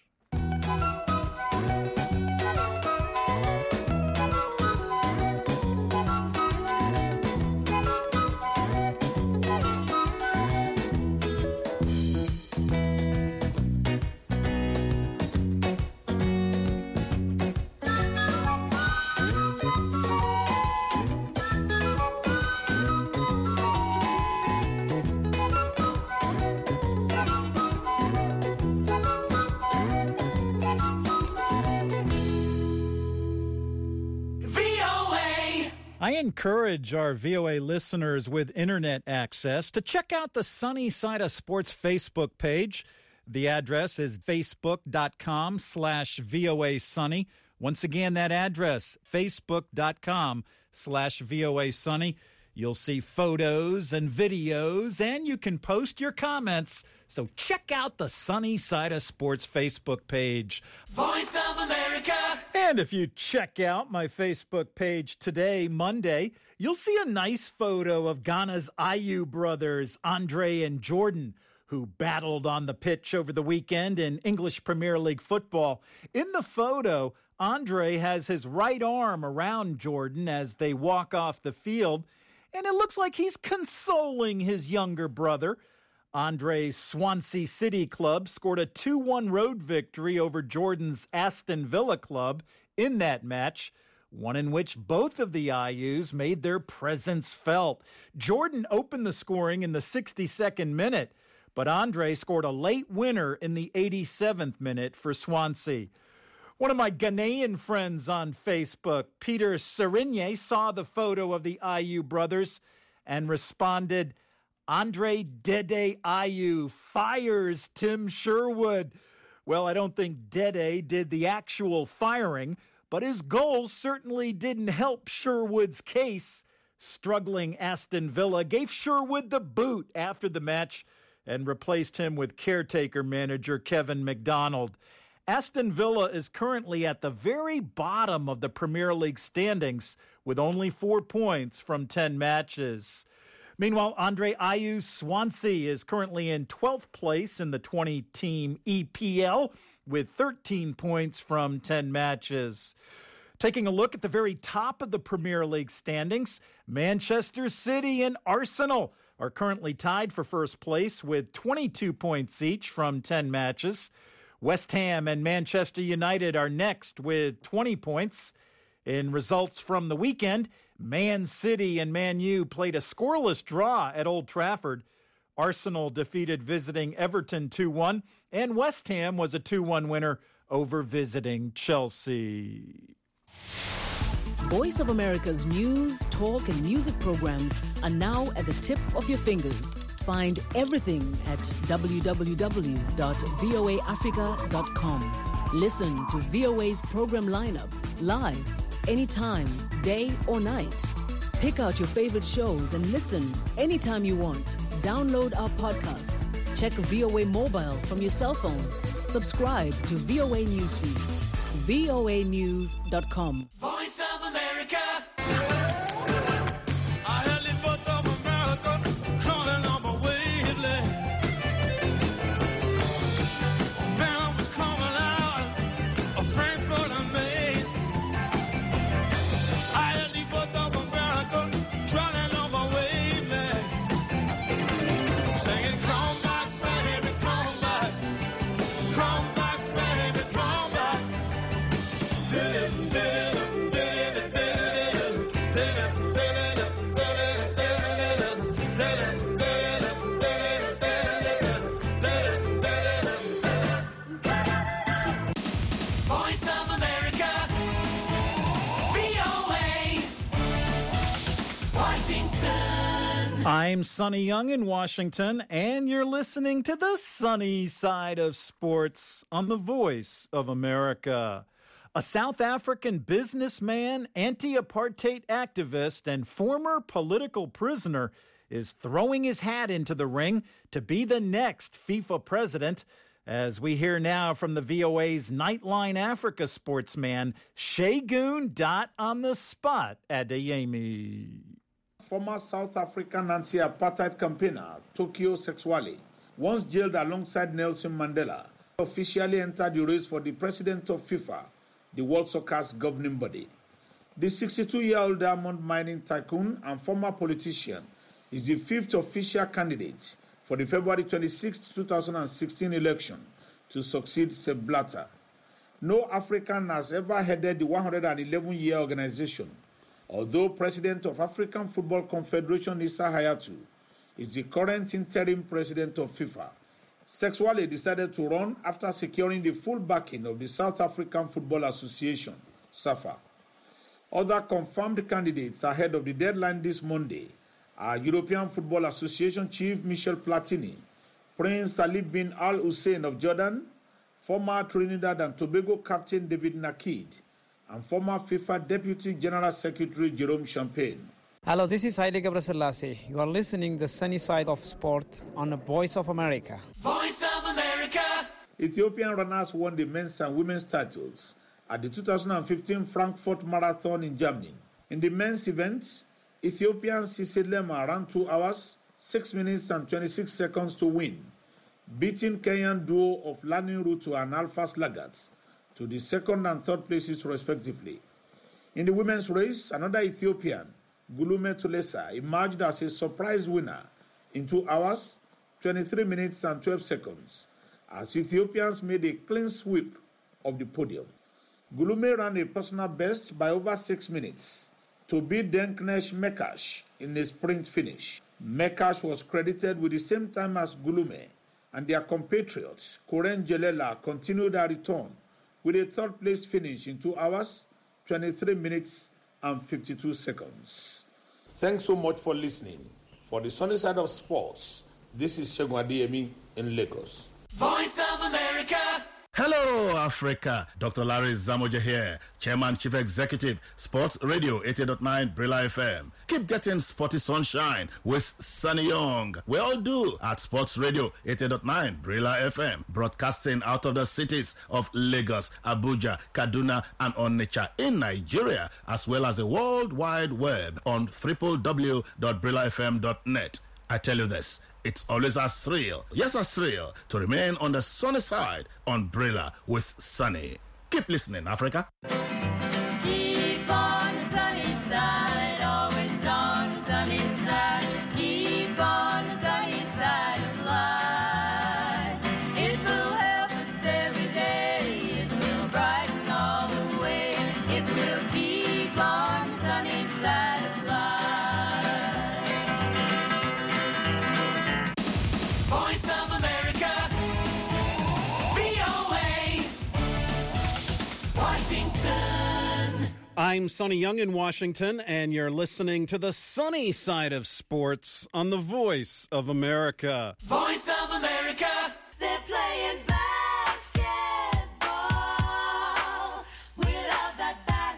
I encourage our V O A listeners with internet access to check out the Sunny Side of Sports Facebook page. The address is facebook.com slash VOA Sunny. Once again, that address, facebook.com slash VOA Sunny. You'll see photos and videos, and you can post your comments. So check out the Sunny Side of Sports Facebook page. Voice of America. And if you check out my Facebook page today, Monday, you'll see a nice photo of Ghana's Ayew brothers, Andre and Jordan, who battled on the pitch over the weekend in English Premier League football. In the photo, Andre has his right arm around Jordan as they walk off the field, and it looks like he's consoling his younger brother. Andre's Swansea City club scored a two one road victory over Jordan's Aston Villa club in that match, one in which both of the I Us made their presence felt. Jordan opened the scoring in the sixty-second minute, but Andre scored a late winner in the eighty-seventh minute for Swansea. One of my Ghanaian friends on Facebook, Peter Serinye, saw the photo of the I U brothers and responded, Andre Dede Ayew fires Tim Sherwood. Well, I don't think Dede did the actual firing, but his goal certainly didn't help Sherwood's case. Struggling Aston Villa gave Sherwood the boot after the match and replaced him with caretaker manager Kevin McDonald. Aston Villa is currently at the very bottom of the Premier League standings with only four points from ten matches. Meanwhile, Andre Ayew's Swansea is currently in twelfth place in the twenty-team E P L with thirteen points from ten matches. Taking a look at the very top of the Premier League standings, Manchester City and Arsenal are currently tied for first place with twenty-two points each from ten matches. West Ham and Manchester United are next with twenty points. In results from the weekend, Man City and Man U played a scoreless draw at Old Trafford. Arsenal defeated visiting Everton two one, and West Ham was a two one winner over visiting Chelsea. Voice of America's news, talk, and music programs are now at the tip of your fingers. Find everything at w w w dot v o a africa dot com. Listen to V O A's program lineup live, anytime, day or night. Pick out your favorite shows and listen anytime you want. Download our podcast. Check V O A Mobile from your cell phone. Subscribe to V O A Newsfeed. v o a news dot com. Voice of America. I'm Sonny Young in Washington, and you're listening to the sunny side of sports on the Voice of America. A South African businessman, anti-apartheid activist, and former political prisoner is throwing his hat into the ring to be the next FIFA president, as we hear now from the V O A's Nightline Africa sportsman, Segun Dot on the spot, Adeyemi. Former South African anti-apartheid campaigner Tokyo Sexwale, once jailed alongside Nelson Mandela, officially entered the race for the president of FIFA, the World Soccer's governing body. The sixty-two-year-old diamond mining tycoon and former politician is the fifth official candidate for the February twenty-sixth, twenty sixteen election to succeed Sepp Blatter. No African has ever headed the one hundred eleven-year organization, although president of African Football Confederation Issa Hayatou is the current interim president of FIFA. Sexwale decided to run after securing the full backing of the South African Football Association, SAFA. Other confirmed candidates ahead of the deadline this Monday are European Football Association chief Michel Platini, Prince Ali bin Al Hussein of Jordan, former Trinidad and Tobago captain David Nakid, and former FIFA Deputy General Secretary Jerome Champagne. Hello, this is Haile Gebrselassie. You are listening to the sunny side of sport on the Voice of America. Voice of America. Ethiopian runners won the men's and women's titles at the two thousand fifteen Frankfurt Marathon in Germany. In the men's event, Ethiopian Sise Lema ran two hours, six minutes and twenty-six seconds to win, beating Kenyan duo of Lani Ruto and Alpha Slaggards to the second and third places respectively. In the women's race, another Ethiopian, Gulume Tulesa, emerged as a surprise winner in two hours, twenty-three minutes and twelve seconds, as Ethiopians made a clean sweep of the podium. Gulume ran a personal best by over six minutes to beat Denknesh Mekash in a sprint finish. Mekash was credited with the same time as Gulume, and their compatriots, Koren Jelela, continued their return with a third-place finish in two hours, twenty-three minutes, and fifty-two seconds. Thanks so much for listening. For the sunny side of sports, this is Segun Adeyemi in Lagos. Voice of America. Hello, Africa. Doctor Larry Zamoja here, Chairman, Chief Executive, Sports Radio eighty point nine Brilla F M. Keep getting sporty sunshine with Sunny Young. We all do at Sports Radio eighty point nine Brilla F M, broadcasting out of the cities of Lagos, Abuja, Kaduna, and Onitsha in Nigeria, as well as the World Wide Web on w w w dot brilla f m dot net. I tell you this, it's always a thrill, yes a thrill, to remain on the sunny side on Brilla with Sunny. Keep listening, Africa. Keep on the sunny side, always on the sunny side. Keep on the sunny side of life. It will help us every day. It will brighten all the way. It will keep on the sunny side of life. Voice of America. V O A. Washington. I'm Sonny Young in Washington, and you're listening to the sunny side of sports on the Voice of America. Voice of America. They're playing basketball. We love that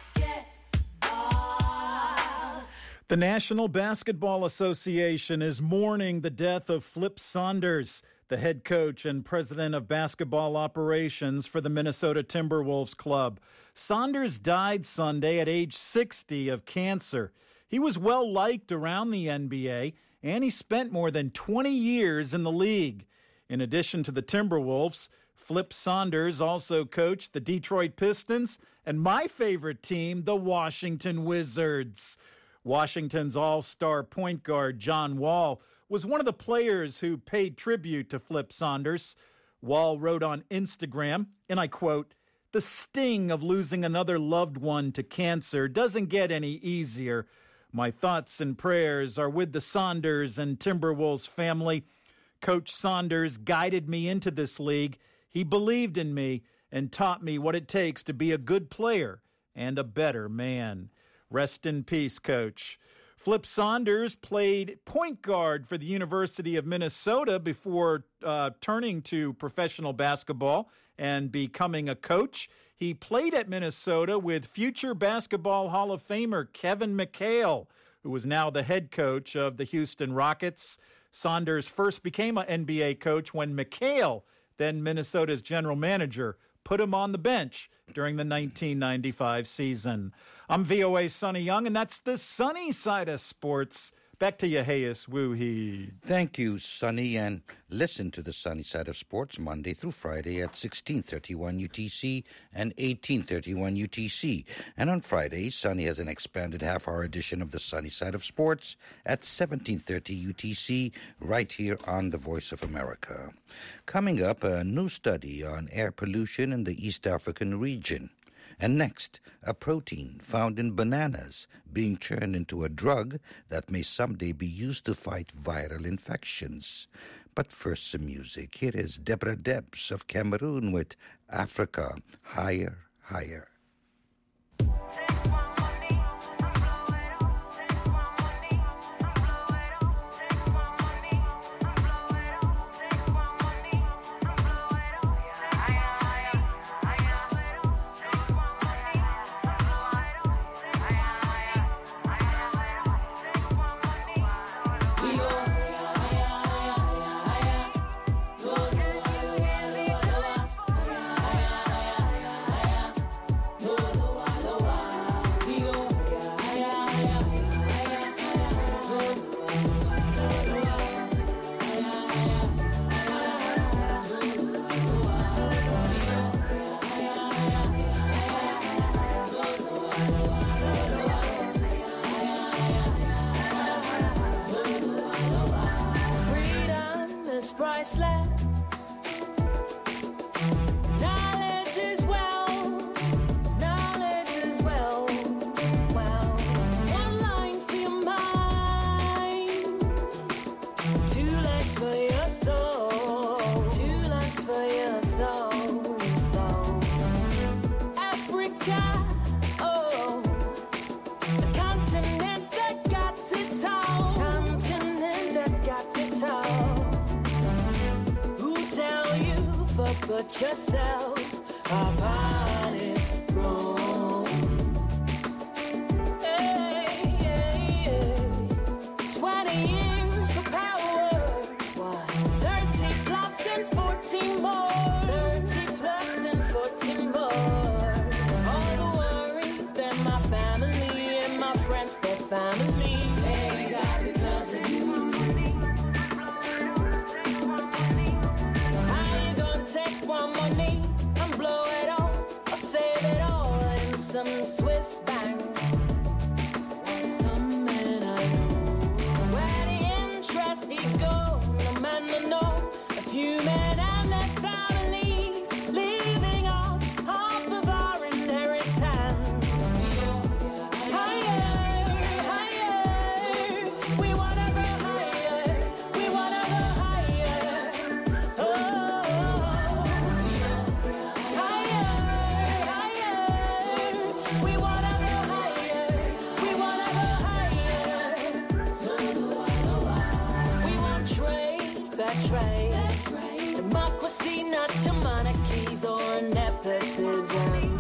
basketball. The National Basketball Association is mourning the death of Flip Saunders, the head coach and president of basketball operations for the Minnesota Timberwolves club. Saunders died Sunday at age sixty of cancer. He was well liked around the N B A, and he spent more than twenty years in the league. In addition to the Timberwolves, Flip Saunders also coached the Detroit Pistons and my favorite team, the Washington Wizards. Washington's all-star point guard John Wall was one of the players who paid tribute to Flip Saunders. Wall wrote on Instagram, and I quote, "The sting of losing another loved one to cancer doesn't get any easier. My thoughts and prayers are with the Saunders and Timberwolves family. Coach Saunders guided me into this league. He believed in me and taught me what it takes to be a good player and a better man. Rest in peace, Coach." Flip Saunders played point guard for the University of Minnesota before uh, turning to professional basketball and becoming a coach. He played at Minnesota with future Basketball Hall of Famer Kevin McHale, who is now the head coach of the Houston Rockets. Saunders first became an N B A coach when McHale, then Minnesota's general manager, put him on the bench during the nineteen ninety-five season. I'm V O A's Sonny Young, and that's the sunny side of sports. Back to you, Hayes Woohee. Thank you, Sonny, and listen to the sunny side of sports Monday through Friday at sixteen thirty-one U T C and eighteen thirty-one U T C. And on Fridays, Sonny has an expanded half-hour edition of the sunny side of sports at seventeen thirty U T C right here on the Voice of America. Coming up, a new study on air pollution in the East African region. And next, a protein found in bananas being turned into a drug that may someday be used to fight viral infections. But first, some music. Here is Deborah Debs of Cameroon with Africa, Higher, Higher. never put yourself upon its throne. Hey, hey, hey. Twenty years for power. What? Thirty plus and fourteen more. Thirty plus and fourteen more. All the worries that my family and my friends, their family, they got because of you. Take one money and blow it all, or save it all in some Swiss bank. Some men I know, where the interest it goes, no man no know. A few men and their families living off half of our inheritance. Higher, higher, we wanna go higher, we wanna go higher. Oh. Trade. Democracy, not your monarchies or nepotism.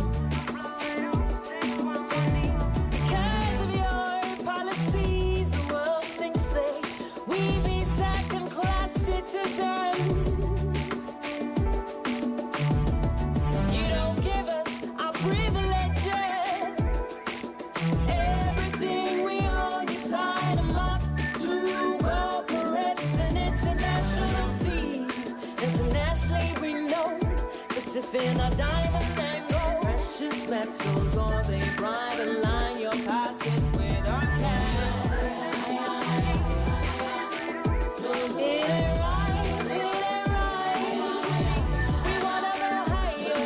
Because of your policies, the world thinks they we be second-class citizens. You don't give us our privileges. Everything we own, you sign them up to corporates and international fees, internationally renowned, but if in a diamond and gold, precious metals, or they bribe and line your pockets with our cash. It ain't right, it ain't right. We wanna go higher.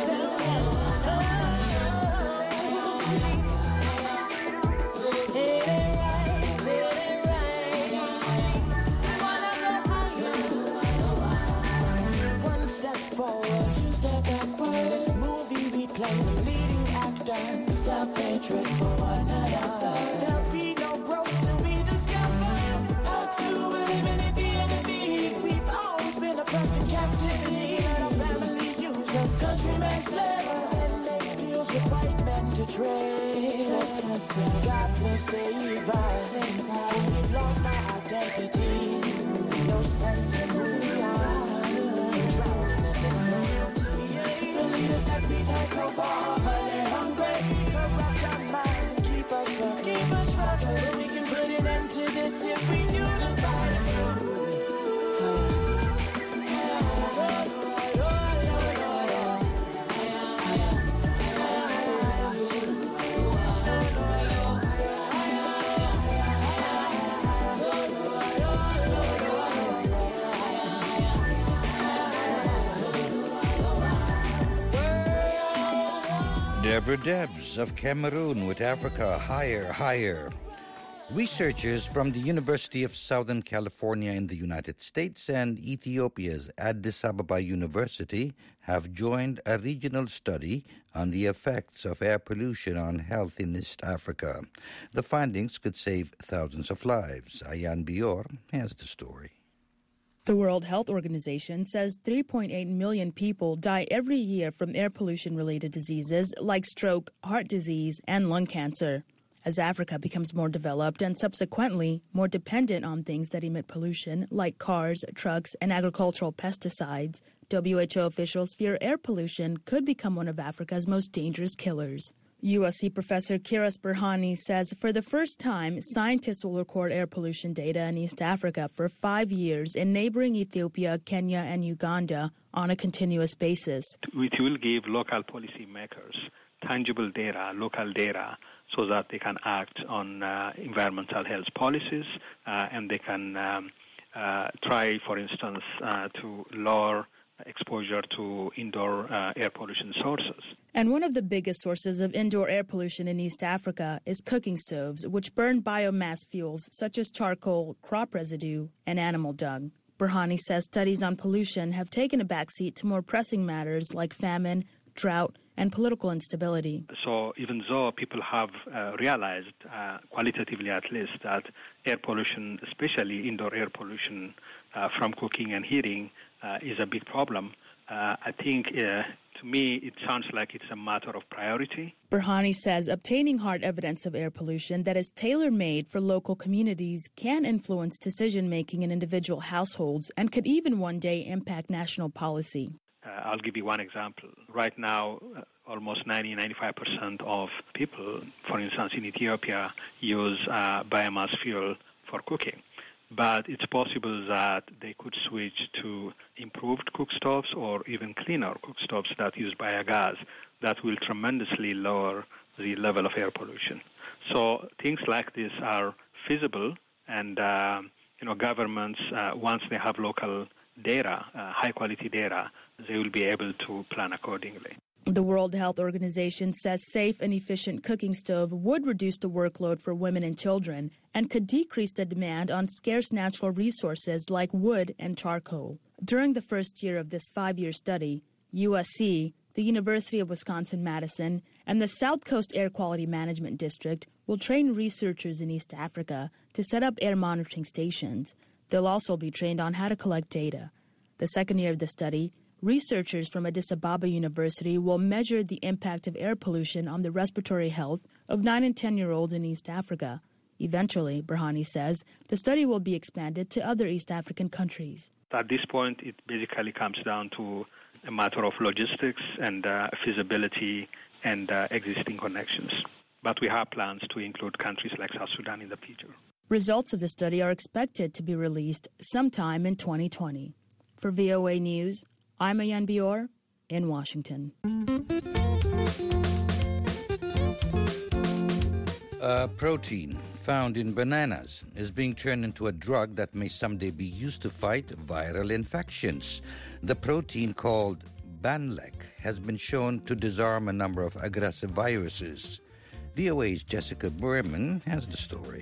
It ain't right, it ain't right. We wanna go higher. One step forward, two step backward. This movie we play the leading actor. Self-hatred for one another. There'll be no growth till we discover how to eliminate the enemy. We've always been oppressed in captivity. Let our family use us, countrymen slave us, and make deals with white men to trade us. God please save us, cause we've lost our identity. No sense in who we are, drowning in disloyalty. The leaders that we've had so far, but they're hungry, corrupt our minds and keep us struggling. Keep us struggling. But we can put an end to this if we unify together. Deborah Debs of Cameroon with Africa Higher, Higher. Researchers from the University of Southern California in the United States and Ethiopia's Addis Ababa University have joined a regional study on the effects of air pollution on health in East Africa. The findings could save thousands of lives. Ayan Bior has the story. The World Health Organization says three point eight million people die every year from air pollution-related diseases like stroke, heart disease, and lung cancer. As Africa becomes more developed and subsequently more dependent on things that emit pollution like cars, trucks, and agricultural pesticides, W H O officials fear air pollution could become one of Africa's most dangerous killers. U S C professor Kiras Berhane says for the first time, scientists will record air pollution data in East Africa for five years in neighboring Ethiopia, Kenya, and Uganda on a continuous basis. It will give local policymakers tangible data, local data, so that they can act on uh, environmental health policies uh, and they can um, uh, try, for instance, uh, to lower exposure to indoor uh, air pollution sources. And one of the biggest sources of indoor air pollution in East Africa is cooking stoves, which burn biomass fuels such as charcoal, crop residue, and animal dung. Berhane says studies on pollution have taken a backseat to more pressing matters like famine, drought, and political instability. So even though people have uh, realized, uh, qualitatively at least, that air pollution, especially indoor air pollution uh, from cooking and heating, uh, is a big problem, uh, I think, uh, to me, it sounds like it's a matter of priority. Burhani says obtaining hard evidence of air pollution that is tailor-made for local communities can influence decision-making in individual households and could even one day impact national policy. Uh, I'll give you one example. Right now, uh, almost ninety to ninety-five percent of people, for instance, in Ethiopia, use uh, biomass fuel for cooking. But it's possible that they could switch to improved cookstoves or even cleaner cookstoves that use biogas that will tremendously lower the level of air pollution. So things like this are feasible, and uh, you know, governments, uh, once they have local data, uh, high-quality data, they will be able to plan accordingly. The World Health Organization says safe and efficient cooking stove would reduce the workload for women and children and could decrease the demand on scarce natural resources like wood and charcoal. During the first year of this five-year study, U S C, the University of Wisconsin-Madison, and the South Coast Air Quality Management District will train researchers in East Africa to set up air monitoring stations. They'll also be trained on how to collect data. The second year of the study, researchers from Addis Ababa University will measure the impact of air pollution on the respiratory health of nine and ten-year-olds in East Africa. Eventually, Burhani says, the study will be expanded to other East African countries. At this point, it basically comes down to a matter of logistics and uh, feasibility and uh, existing connections. But we have plans to include countries like South Sudan in the future. Results of the study are expected to be released sometime in twenty twenty. For V O A News, I'm Ayan Bior in Washington. A protein found in bananas is being turned into a drug that may someday be used to fight viral infections. The protein, called Banlec, has been shown to disarm a number of aggressive viruses. V O A's Jessica Berman has the story.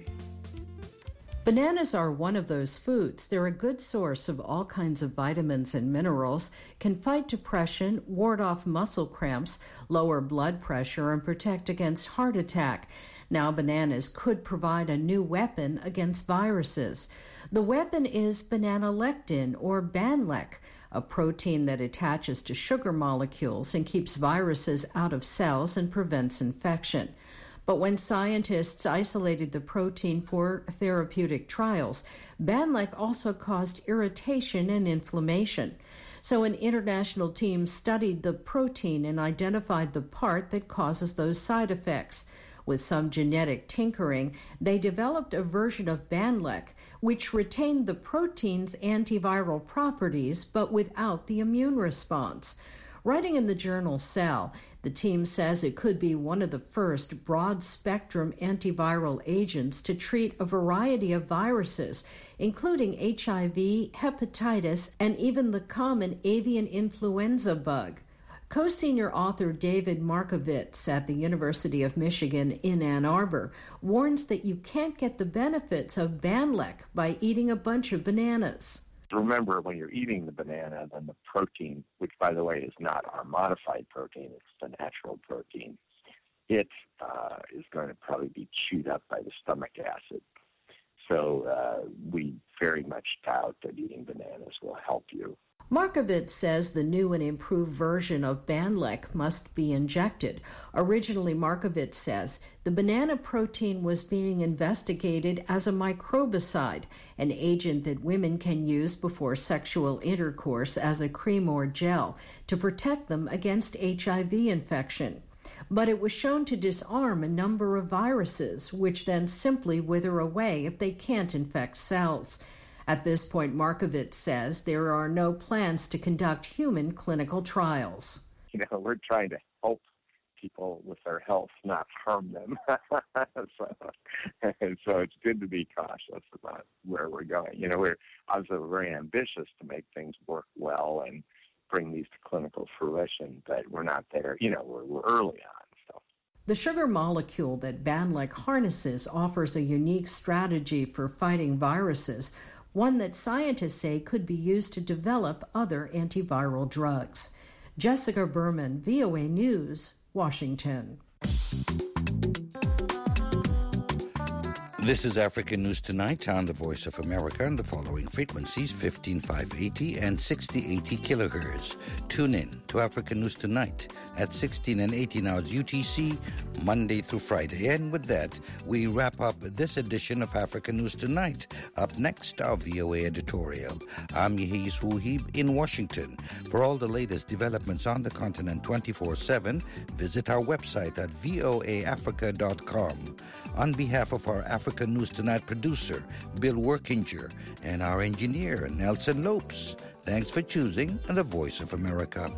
Bananas are one of those foods. They're a good source of all kinds of vitamins and minerals, can fight depression, ward off muscle cramps, lower blood pressure, and protect against heart attack. Now bananas could provide a new weapon against viruses. The weapon is bananalectin, or Banlec, a protein that attaches to sugar molecules and keeps viruses out of cells and prevents infection. But when scientists isolated the protein for therapeutic trials, Banlec also caused irritation and inflammation. So an international team studied the protein and identified the part that causes those side effects. With some genetic tinkering, they developed a version of Banlec which retained the protein's antiviral properties but without the immune response. Writing in the journal Cell, the team says it could be one of the first broad-spectrum antiviral agents to treat a variety of viruses, including H I V, hepatitis, and even the common avian influenza bug. Co-senior author David Markovitz at the University of Michigan in Ann Arbor warns that you can't get the benefits of Banlec by eating a bunch of bananas. Remember, when you're eating the banana, then the protein, which, by the way, is not our modified protein, it's the natural protein, it uh, is going to probably be chewed up by the stomach acid. So uh, we very much doubt that eating bananas will help you. Markovitz says the new and improved version of Banlec must be injected. Originally, Markovitz says the banana protein was being investigated as a microbicide, an agent that women can use before sexual intercourse as a cream or gel to protect them against H I V infection. But it was shown to disarm a number of viruses, which then simply wither away if they can't infect cells. At this point, Markovitz says there are no plans to conduct human clinical trials. You know, we're trying to help people with their health, not harm them. so, and so it's good to be cautious about where we're going. You know, we're also very ambitious to make things work well and bring these to clinical fruition, but we're not there. You know, we're, we're early on. So. The sugar molecule that Banlec harnesses offers a unique strategy for fighting viruses, one that scientists say could be used to develop other antiviral drugs. Jessica Berman, V O A News, Washington. This is African News Tonight on the Voice of America and the following frequencies, fifteen five eighty and sixty eighty kilohertz. Tune in to African News Tonight at sixteen and eighteen hours U T C, Monday through Friday. And with that, we wrap up this edition of African News Tonight. Up next, our V O A editorial. I'm Yehis Wuhib in Washington. For all the latest developments on the continent twenty-four seven, visit our website at voa africa dot com. On behalf of our African News Tonight producer, Bill Workinger, and our engineer, Nelson Lopes, thanks for choosing the Voice of America.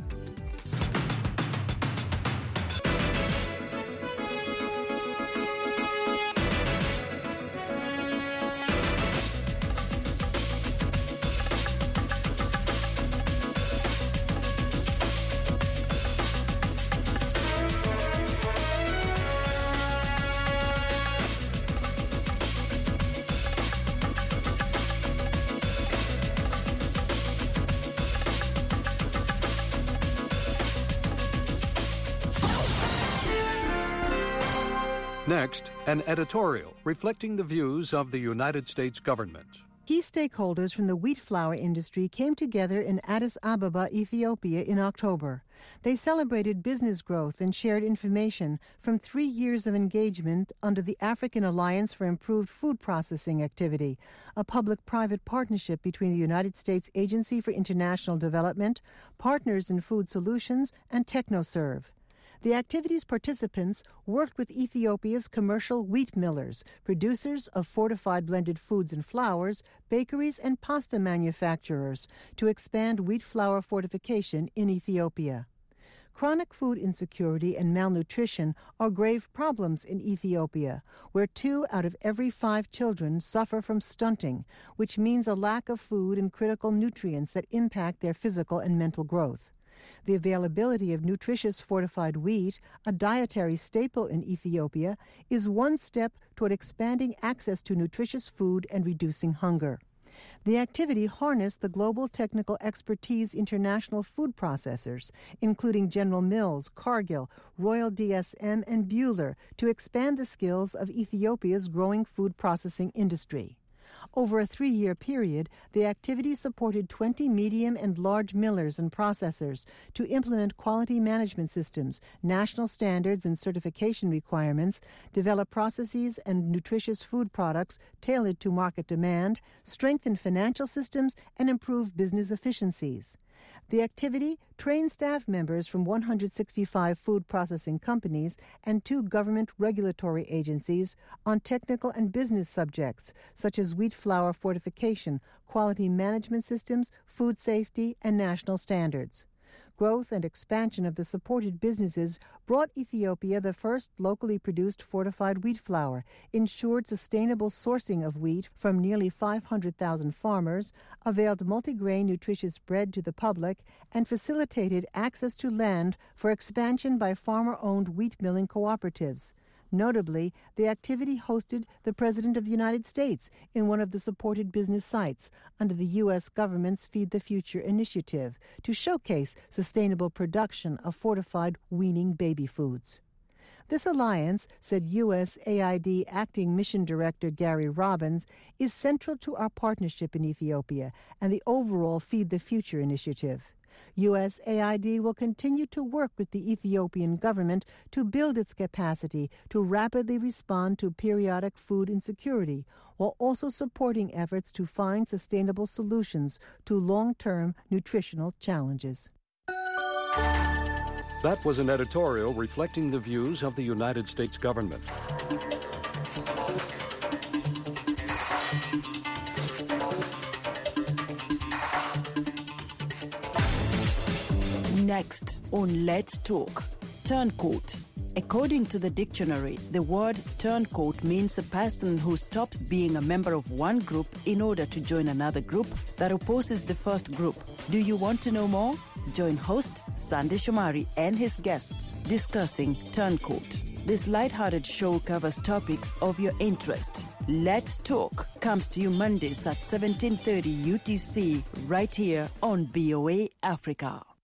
Next, an editorial reflecting the views of the United States government. Key stakeholders from the wheat flour industry came together in Addis Ababa, Ethiopia in October. They celebrated business growth and shared information from three years of engagement under the African Alliance for Improved Food Processing Activity, a public-private partnership between the United States Agency for International Development, Partners in Food Solutions, and TechnoServe. The activity's participants worked with Ethiopia's commercial wheat millers, producers of fortified blended foods and flours, bakeries, and pasta manufacturers to expand wheat flour fortification in Ethiopia. Chronic food insecurity and malnutrition are grave problems in Ethiopia, where two out of every five children suffer from stunting, which means a lack of food and critical nutrients that impact their physical and mental growth. The availability of nutritious fortified wheat, a dietary staple in Ethiopia, is one step toward expanding access to nutritious food and reducing hunger. The activity harnessed the global technical expertise international food processors, including General Mills, Cargill, Royal D S M, and Bühler, to expand the skills of Ethiopia's growing food processing industry. Over a three-year period, the activity supported twenty medium and large millers and processors to implement quality management systems, national standards and certification requirements, develop processes and nutritious food products tailored to market demand, strengthen financial systems, and improve business efficiencies. The activity trained staff members from one hundred sixty-five food processing companies and two government regulatory agencies on technical and business subjects such as wheat flour fortification, quality management systems, food safety, and national standards. Growth and expansion of the supported businesses brought Ethiopia the first locally produced fortified wheat flour, ensured sustainable sourcing of wheat from nearly five hundred thousand farmers, availed multigrain nutritious bread to the public, and facilitated access to land for expansion by farmer-owned wheat milling cooperatives. Notably, the activity hosted the President of the United States in one of the supported business sites under the U S government's Feed the Future initiative to showcase sustainable production of fortified weaning baby foods. This alliance, said U S A I D Acting Mission Director Gary Robbins, is central to our partnership in Ethiopia and the overall Feed the Future initiative. U S A I D will continue to work with the Ethiopian government to build its capacity to rapidly respond to periodic food insecurity, while also supporting efforts to find sustainable solutions to long-term nutritional challenges. That was an editorial reflecting the views of the United States government. Next on Let's Talk, turncoat. According to the dictionary, the word turncoat means a person who stops being a member of one group in order to join another group that opposes the first group. Do you want to know more? Join host Sandy Shomari and his guests discussing turncoat. This lighthearted show covers topics of your interest. Let's Talk comes to you Mondays at seventeen thirty U T C right here on V O A Africa.